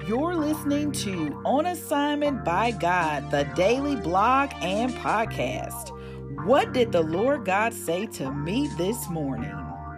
You're listening to On Assignment by God, the daily blog and podcast. What did the Lord God say to me this morning?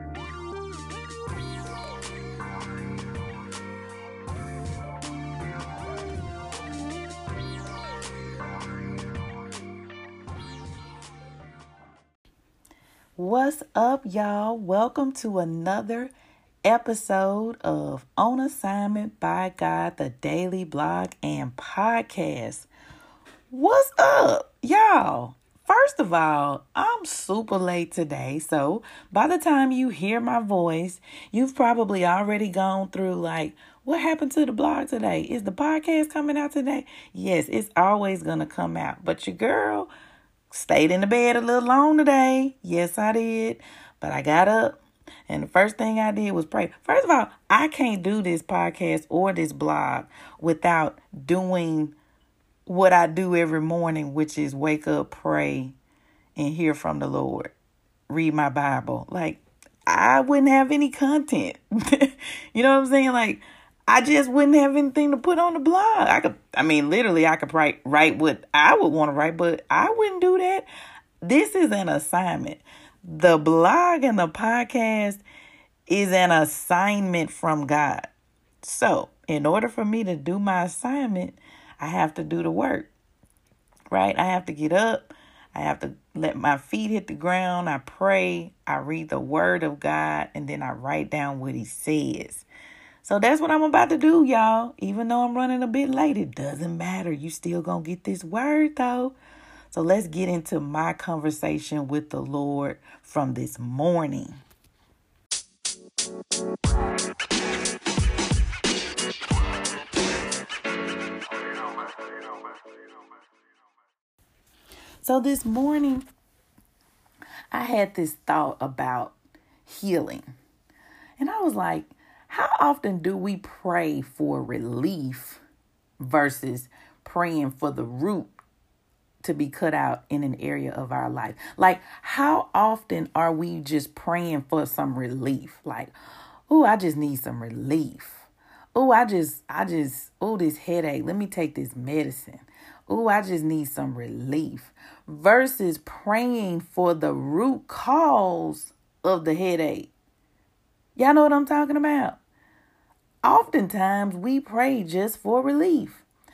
What's up, y'all? Welcome to another episode of On Assignment by God, the daily blog and podcast. What's up, y'all? First of all, I'm super late today, so by the time you hear my voice, you've probably already gone through what happened to the blog today? Is the podcast coming out today? Yes, it's always going to come out, but your girl stayed in the bed a little long today. Yes, I did, but I got up. And the first thing I did was pray. First of all, I can't do this podcast or this blog without doing what I do every morning, which is wake up, pray, and hear from the Lord. Read my Bible. I wouldn't have any content. You know what I'm saying? I just wouldn't have anything to put on the blog. I could write what I would want to write, but I wouldn't do that. This is an assignment. The blog and the podcast is an assignment from God. So, in order for me to do my assignment, I have to do the work, right? I have to get up. I have to let my feet hit the ground. I pray. I read the word of God, and then I write down what he says. So that's what I'm about to do, y'all. Even though I'm running a bit late, it doesn't matter. You still gonna get this word, though. So let's get into my conversation with the Lord from this morning. So this morning, I had this thought about healing. And I was like, how often do we pray for relief versus praying for the root to be cut out in an area of our life? How often are we just praying for some relief? I just need some relief. This headache. Let me take this medicine. I just need some relief. Versus praying for the root cause of the headache. Y'all know what I'm talking about? Oftentimes we pray just for relief.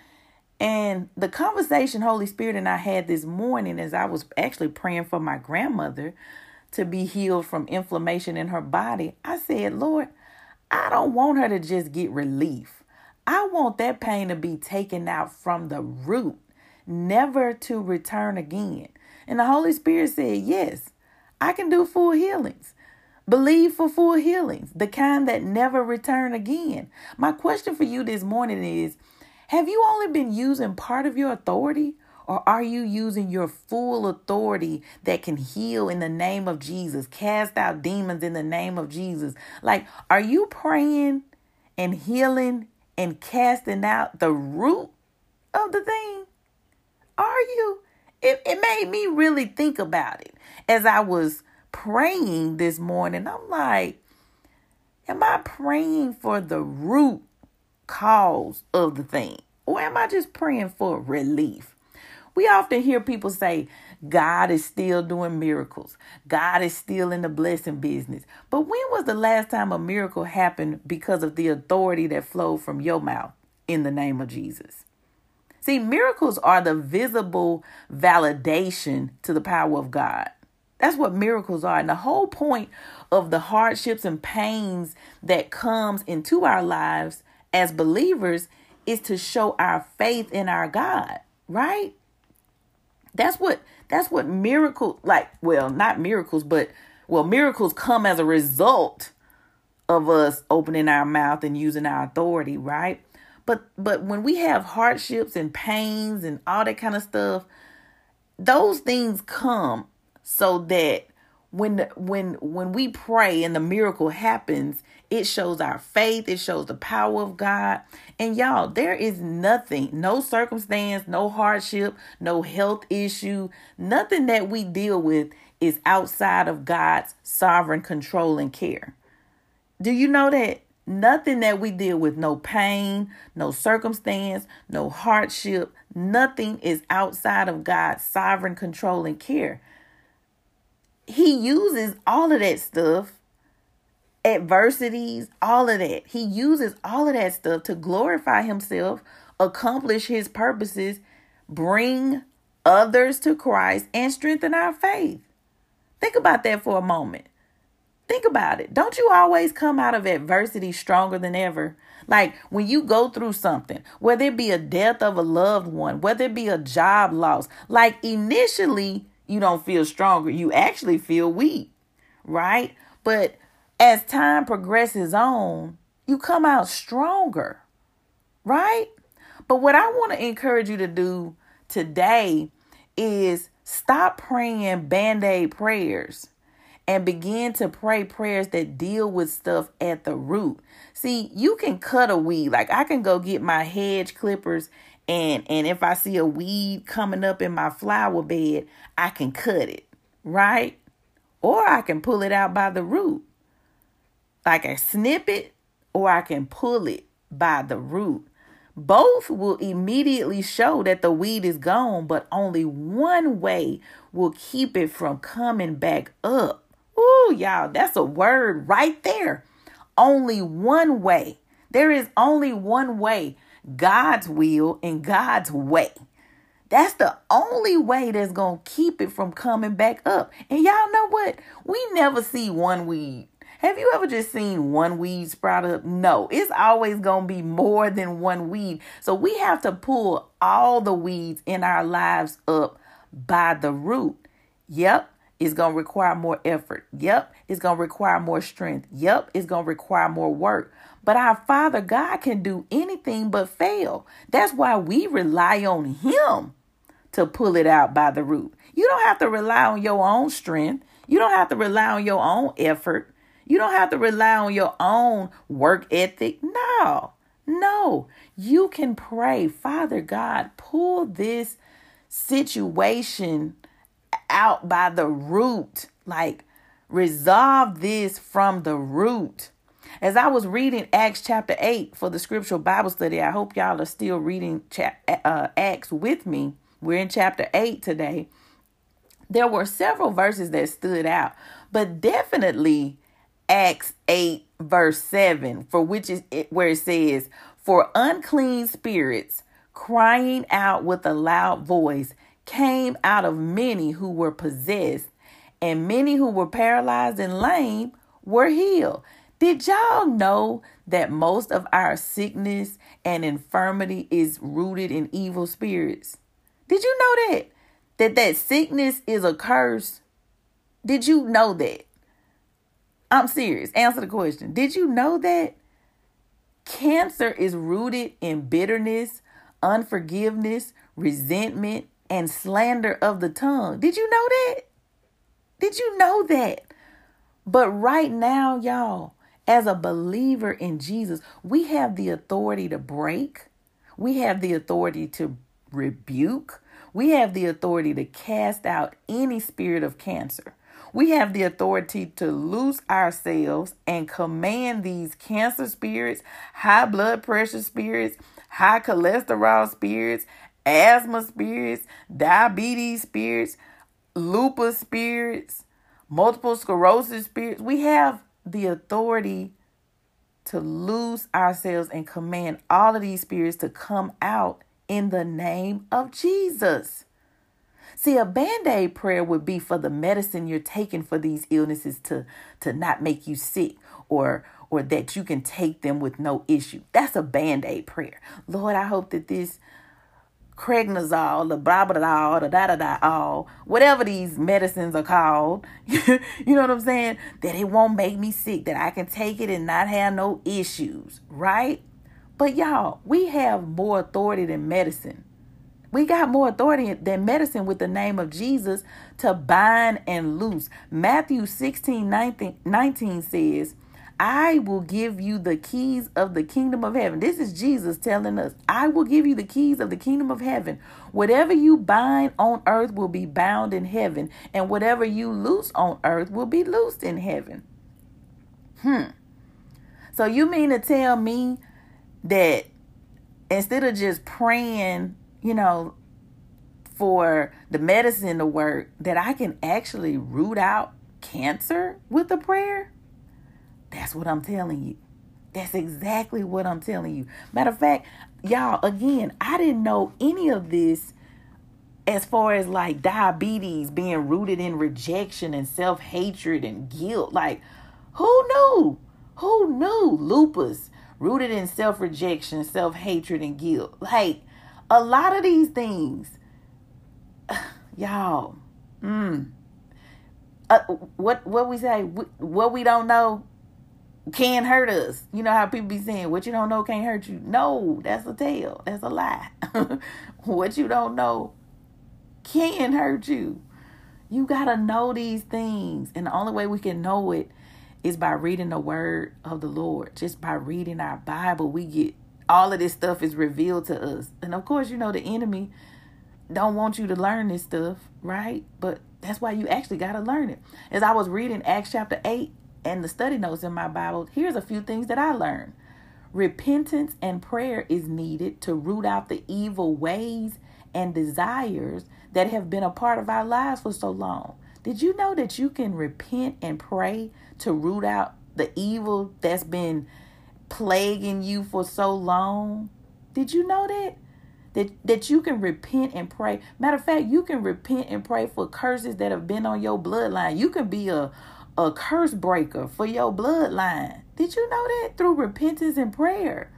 And the conversation Holy Spirit and I had this morning as I was actually praying for my grandmother to be healed from inflammation in her body, I said, Lord, I don't want her to just get relief. I want that pain to be taken out from the root, never to return again. And the Holy Spirit said, yes, I can do full healings. Believe for full healings, the kind that never return again. My question for you this morning is, have you only been using part of your authority, or are you using your full authority that can heal in the name of Jesus, cast out demons in the name of Jesus? Are you praying and healing and casting out the root of the thing? Are you? It made me really think about it as I was praying this morning. I'm like, am I praying for the root cause of the thing, or am I just praying for relief? We often hear people say God is still doing miracles. God is still in the blessing business. But when was the last time a miracle happened because of the authority that flowed from your mouth in the name of Jesus? See, miracles are the visible validation to the power of God. That's what miracles are. And the whole point of the hardships and pains that comes into our lives as believers is to show our faith in our God, right? That's what miracles, not miracles, but miracles come as a result of us opening our mouth and using our authority, right? But when we have hardships and pains and all that kind of stuff, those things come so that when we pray and the miracle happens, it shows our faith. It shows the power of God. And y'all, there is nothing, no circumstance, no hardship, no health issue, nothing that we deal with is outside of God's sovereign control and care. Do you know that? Nothing that we deal with, no pain, no circumstance, no hardship, nothing is outside of God's sovereign control and care. He uses all of that stuff, adversities, all of that. He uses all of that stuff to glorify himself, accomplish his purposes, bring others to Christ, and strengthen our faith. Think about that for a moment. Think about it. Don't you always come out of adversity stronger than ever? Like when you go through something, whether it be a death of a loved one, whether it be a job loss, like initially you don't feel stronger. You actually feel weak, right? But as time progresses on, you come out stronger, right? But what I want to encourage you to do today is stop praying Band-Aid prayers and begin to pray prayers that deal with stuff at the root. See, you can cut a weed. Like I can go get my hedge clippers and if I see a weed coming up in my flower bed, I can cut it, right? Or I can pull it out by the root. Like I snip it or I can pull it by the root. Both will immediately show that the weed is gone, but only one way will keep it from coming back up. Ooh, y'all, that's a word right there. Only one way. There is only one way. God's will and God's way. That's the only way that's going to keep it from coming back up. And y'all know what? We never see one weed. Have you ever just seen one weed sprout up? No, it's always going to be more than one weed. So we have to pull all the weeds in our lives up by the root. Yep. It's going to require more effort. Yep. It's going to require more strength. Yep. It's going to require more work. But our Father God can do anything but fail. That's why we rely on him to pull it out by the root. You don't have to rely on your own strength. You don't have to rely on your own effort. You don't have to rely on your own work ethic. No. You can pray, Father God, pull this situation out by the root. Like, resolve this from the root. As I was reading Acts chapter 8 for the scriptural Bible study, I hope y'all are still reading Acts with me. We're in chapter 8 today. There were several verses that stood out, but definitely Acts 8 verse 7, for which is where it says, "For unclean spirits crying out with a loud voice came out of many who were possessed, and many who were paralyzed and lame were healed." Did y'all know that most of our sickness and infirmity is rooted in evil spirits? Did you know that sickness is a curse? Did you know that? I'm serious. Answer the question. Did you know that? Cancer is rooted in bitterness, unforgiveness, resentment, and slander of the tongue. Did you know that? Did you know that? But right now, y'all, as a believer in Jesus, we have the authority to break. We have the authority to rebuke. We have the authority to cast out any spirit of cancer. We have the authority to loose ourselves and command these cancer spirits, high blood pressure spirits, high cholesterol spirits, asthma spirits, diabetes spirits, lupus spirits, multiple sclerosis spirits. We have the authority to loose ourselves and command all of these spirits to come out in the name of Jesus. See, a Band-Aid prayer would be for the medicine you're taking for these illnesses to not make you sick or that you can take them with no issue. That's a Band-Aid prayer. Lord, I hope that this Cregnazole, the blah, blah, blah, the da, da, da, all, whatever these medicines are called, you know what I'm saying? That it won't make me sick, that I can take it and not have no issues, right? But y'all, we have more authority than medicine. We got more authority than medicine with the name of Jesus to bind and loose. Matthew 16:19 says, "I will give you the keys of the kingdom of heaven." This is Jesus telling us, "I will give you the keys of the kingdom of heaven. Whatever you bind on earth will be bound in heaven, and whatever you loose on earth will be loosed in heaven." So you mean to tell me that instead of just praying, for the medicine to work, that I can actually root out cancer with a prayer? That's what I'm telling you. That's exactly what I'm telling you. Matter of fact, y'all, again, I didn't know any of this as far as like diabetes being rooted in rejection and self-hatred and guilt. Like, who knew? Who knew lupus rooted in self-rejection, self-hatred, and guilt? Like, a lot of these things, y'all, what we say, what we don't know can hurt us. You know how people be saying, what you don't know can't hurt you. No, that's a tale. That's a lie. What you don't know can hurt you. You got to know these things. And the only way we can know it is by reading the word of the Lord. Just by reading our Bible, we get all of this stuff is revealed to us. And of course, the enemy don't want you to learn this stuff, right? But that's why you actually got to learn it. As I was reading Acts chapter 8 and the study notes in my Bible, here's a few things that I learned. Repentance and prayer is needed to root out the evil ways and desires that have been a part of our lives for so long. Did you know that you can repent and pray to root out the evil that's been plaguing you for so long? Did you know that you can repent and pray? Matter of fact, you can repent and pray for curses that have been on your bloodline. You can be a curse breaker for your bloodline. Did you know that? Through repentance and prayer.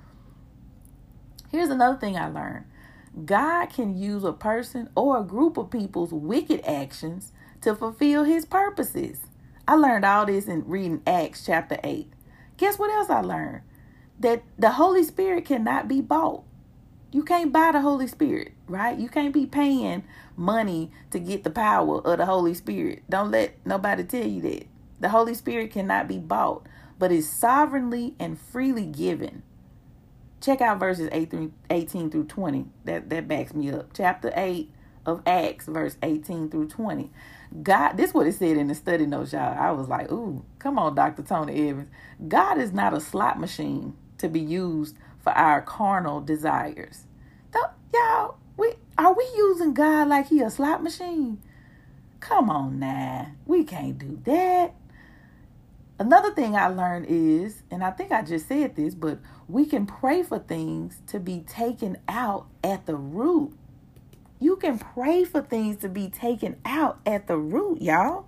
Here's another thing I learned. God can use a person or a group of people's wicked actions to fulfill his purposes. I learned all this in reading Acts chapter 8. Guess what else I learned? That the Holy Spirit cannot be bought. You can't buy the Holy Spirit, right? You can't be paying money to get the power of the Holy Spirit. Don't let nobody tell you that. The Holy Spirit cannot be bought, but is sovereignly and freely given. Check out verses 18 through 20. That backs me up. Chapter 8 of Acts, verse 18 through 20. God, this is what it said in the study notes, y'all. I was like, ooh, come on, Dr. Tony Evans. God is not a slot machine to be used for our carnal desires. Y'all, are we using God like he a slot machine? Come on now. We can't do that. Another thing I learned is, and I think I just said this, but we can pray for things to be taken out at the root. You can pray for things to be taken out at the root, y'all.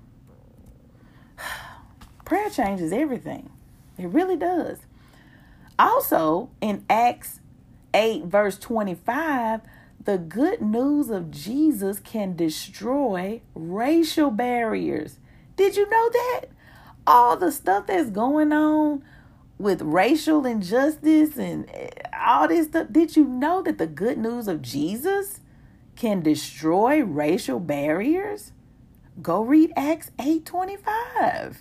Prayer changes everything. It really does. Also, in Acts 8, verse 25, the good news of Jesus can destroy racial barriers. Did you know that? All the stuff that's going on with racial injustice and all this stuff. Did you know that the good news of Jesus can destroy racial barriers? Go read Acts 8:25.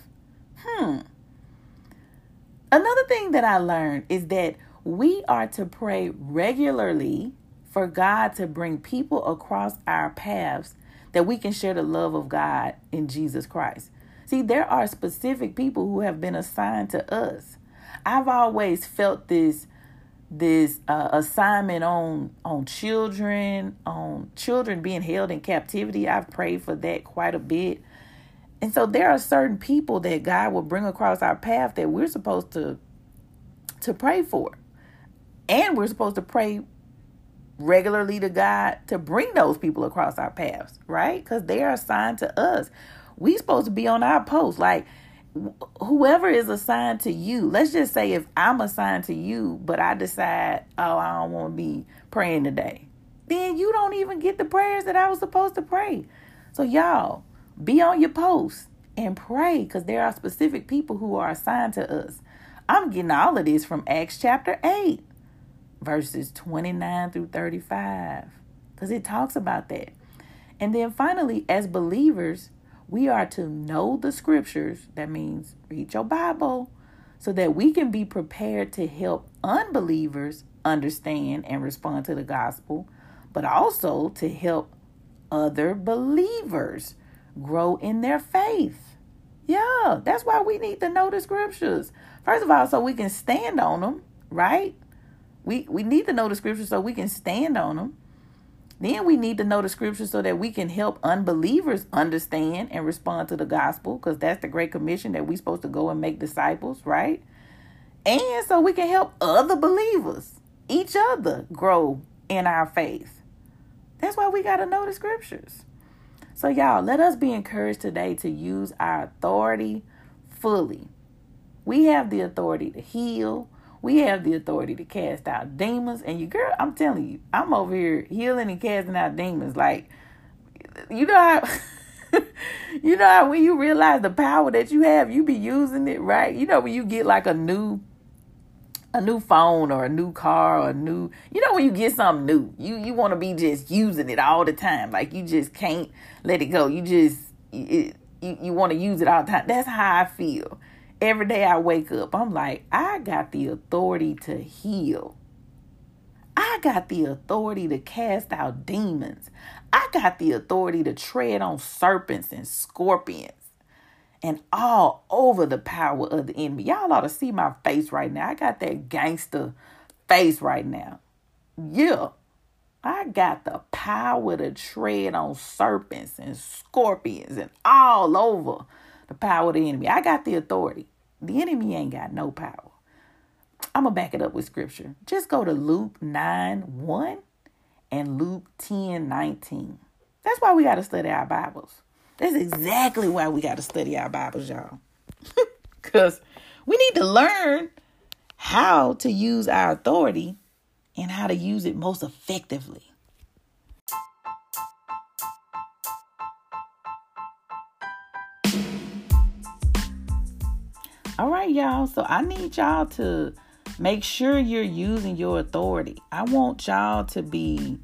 Another thing that I learned is that we are to pray regularly for God to bring people across our paths that we can share the love of God in Jesus Christ. See, there are specific people who have been assigned to us. I've always felt this assignment on children being held in captivity. I've prayed for that quite a bit. And so there are certain people that God will bring across our path that we're supposed to pray for. And we're supposed to pray regularly to God to bring those people across our paths, right? Because they are assigned to us. We're supposed to be on our post. Like, whoever is assigned to you, let's just say if I'm assigned to you, but I decide, I don't want to be praying today, then you don't even get the prayers that I was supposed to pray. So y'all, be on your post and pray, because there are specific people who are assigned to us. I'm getting all of this from Acts chapter 8, verses 29 through 35, because it talks about that. And then finally, as believers, we are to know the scriptures. That means read your Bible so that we can be prepared to help unbelievers understand and respond to the gospel, but also to help other believers grow in their faith. Yeah, that's why we need to know the scriptures. First of all, so we can stand on them, right? We need to know the scriptures so we can stand on them. Then we need to know the scriptures so that we can help unbelievers understand and respond to the gospel, because that's the Great Commission that we're supposed to go and make disciples, right? And so we can help other believers, each other, grow in our faith. That's why we got to know the scriptures. So y'all, let us be encouraged today to use our authority fully. We have the authority to heal. We have the authority to cast out demons. And you, girl, I'm telling you, I'm over here healing and casting out demons. Like, you know how, you know how when you realize the power that you have, you be using it, right? You know, when you get like a new phone or a new car or you know, when you get something new, you want to be just using it all the time. Like, you just can't let it go. You want to use it all the time. That's how I feel. Every day I wake up, I'm like, I got the authority to heal. I got the authority to cast out demons. I got the authority to tread on serpents and scorpions and all over the power of the enemy. Y'all ought to see my face right now. I got that gangster face right now. Yeah. I got the power to tread on serpents and scorpions and all over the power of the enemy. I got the authority. The enemy ain't got no power. I'm going to back it up with scripture. Just go to Luke 9:1 and Luke 10:19. That's why we got to study our Bibles. That's exactly why we got to study our Bibles, y'all. Because we need to learn how to use our authority and how to use it most effectively. All right, y'all. So I need y'all to make sure you're using your authority. I want y'all to be,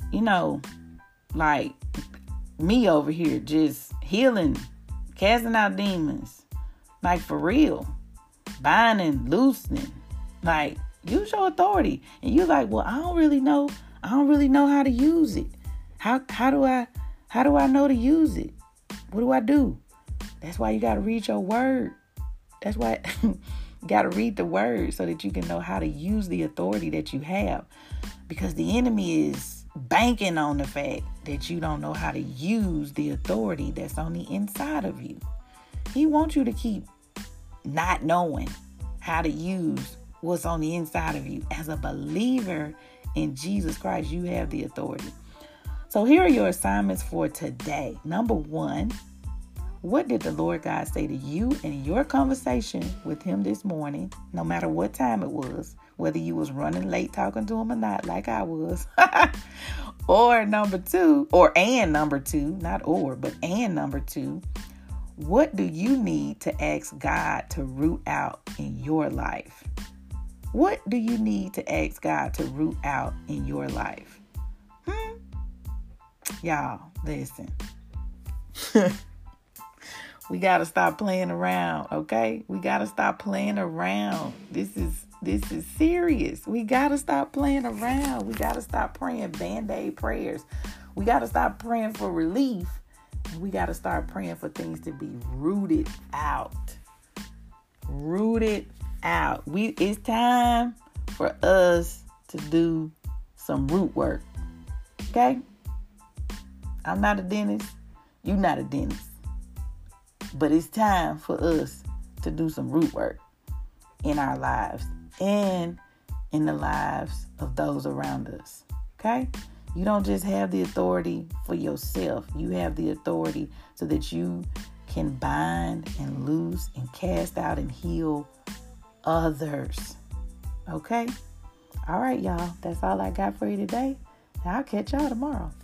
like me over here, just healing, casting out demons, like for real, binding, loosening, like use your authority. And you're like, well, I don't really know how to use it. How do I know to use it? What do I do? That's why you got to read your word. That's why you got to read the word so that you can know how to use the authority that you have. Because the enemy is banking on the fact that you don't know how to use the authority that's on the inside of you. He wants you to keep not knowing how to use what's on the inside of you. As a believer in Jesus Christ, you have the authority. So here are your assignments for today. Number 1, what did the Lord God say to you in your conversation with him this morning, no matter what time it was, whether you was running late talking to him or not, like I was? Or number 2, what do you need to ask God to root out in your life? What do you need to ask God to root out in your life? Y'all, listen. We got to stop playing around, okay? We got to stop playing around. This is serious. We got to stop playing around. We got to stop praying Band-Aid prayers. We got to stop praying for relief. And we got to start praying for things to be rooted out. Rooted out. It's time for us to do some root work, okay? I'm not a dentist. You're not a dentist. But it's time for us to do some root work in our lives and in the lives of those around us. Okay? You don't just have the authority for yourself. You have the authority so that you can bind and loose and cast out and heal others. Okay? All right, y'all. That's all I got for you today. I'll catch y'all tomorrow.